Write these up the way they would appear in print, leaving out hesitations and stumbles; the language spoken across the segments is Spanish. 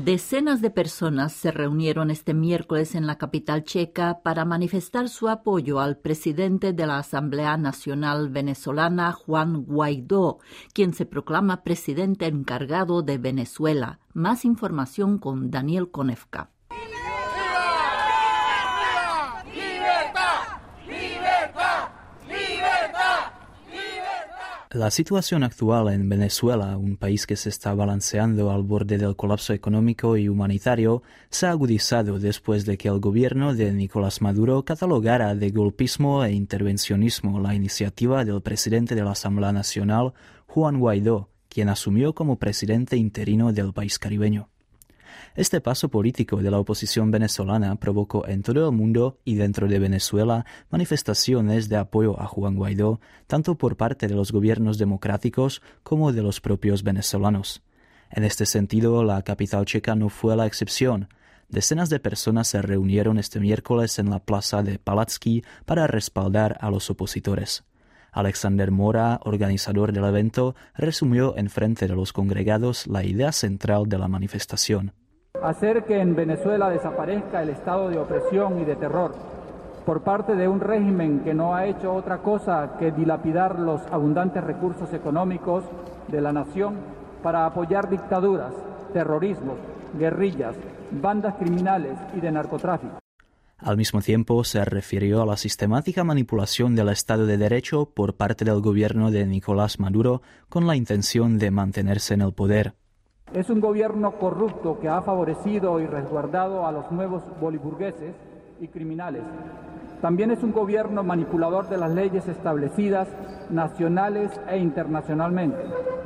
Decenas de personas se reunieron este miércoles en la capital checa para manifestar su apoyo al presidente de la Asamblea Nacional venezolana, Juan Guaidó, quien se proclama presidente encargado de Venezuela. Más información con Daniel Konevka. La situación actual en Venezuela, un país que se está balanceando al borde del colapso económico y humanitario, se ha agudizado después de que el gobierno de Nicolás Maduro catalogara de golpismo e intervencionismo la iniciativa del presidente de la Asamblea Nacional, Juan Guaidó, quien asumió como presidente interino del país caribeño. Este paso político de la oposición venezolana provocó en todo el mundo y dentro de Venezuela manifestaciones de apoyo a Juan Guaidó, tanto por parte de los gobiernos democráticos como de los propios venezolanos. En este sentido, la capital checa no fue la excepción. Decenas de personas se reunieron este miércoles en la plaza de Palacký para respaldar a los opositores. Alexander Mora, organizador del evento, resumió en frente de los congregados la idea central de la manifestación. Hacer que en Venezuela desaparezca el estado de opresión y de terror por parte de un régimen que no ha hecho otra cosa que dilapidar los abundantes recursos económicos de la nación para apoyar dictaduras, terrorismos, guerrillas, bandas criminales y de narcotráfico. Al mismo tiempo, se refirió a la sistemática manipulación del Estado de Derecho por parte del gobierno de Nicolás Maduro con la intención de mantenerse en el poder. Es un gobierno corrupto que ha favorecido y resguardado a los nuevos boliburgueses y criminales. También es un gobierno manipulador de las leyes establecidas nacionales e internacionalmente.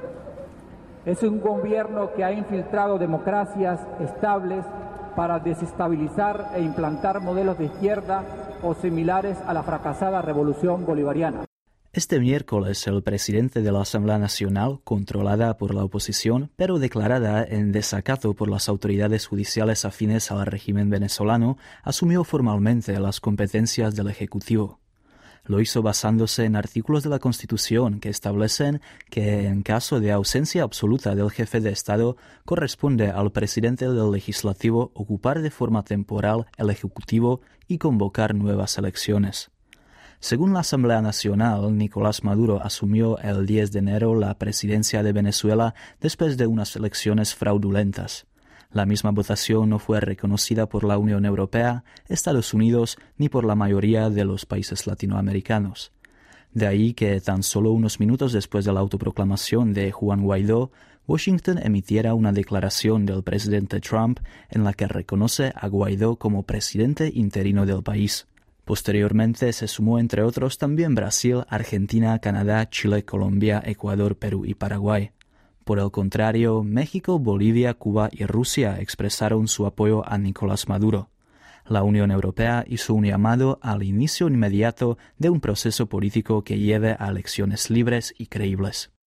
Es un gobierno que ha infiltrado democracias estables para desestabilizar e implantar modelos de izquierda o similares a la fracasada revolución bolivariana. Este miércoles, el presidente de la Asamblea Nacional, controlada por la oposición, pero declarada en desacato por las autoridades judiciales afines al régimen venezolano, asumió formalmente las competencias del Ejecutivo. Lo hizo basándose en artículos de la Constitución que establecen que, en caso de ausencia absoluta del jefe de Estado, corresponde al presidente del Legislativo ocupar de forma temporal el Ejecutivo y convocar nuevas elecciones. Según la Asamblea Nacional, Nicolás Maduro asumió el 10 de enero la presidencia de Venezuela después de unas elecciones fraudulentas. La misma votación no fue reconocida por la Unión Europea, Estados Unidos ni por la mayoría de los países latinoamericanos. De ahí que tan solo unos minutos después de la autoproclamación de Juan Guaidó, Washington emitiera una declaración del presidente Trump en la que reconoce a Guaidó como presidente interino del país. Posteriormente se sumó entre otros también Brasil, Argentina, Canadá, Chile, Colombia, Ecuador, Perú y Paraguay. Por el contrario, México, Bolivia, Cuba y Rusia expresaron su apoyo a Nicolás Maduro. La Unión Europea hizo un llamado al inicio inmediato de un proceso político que lleve a elecciones libres y creíbles.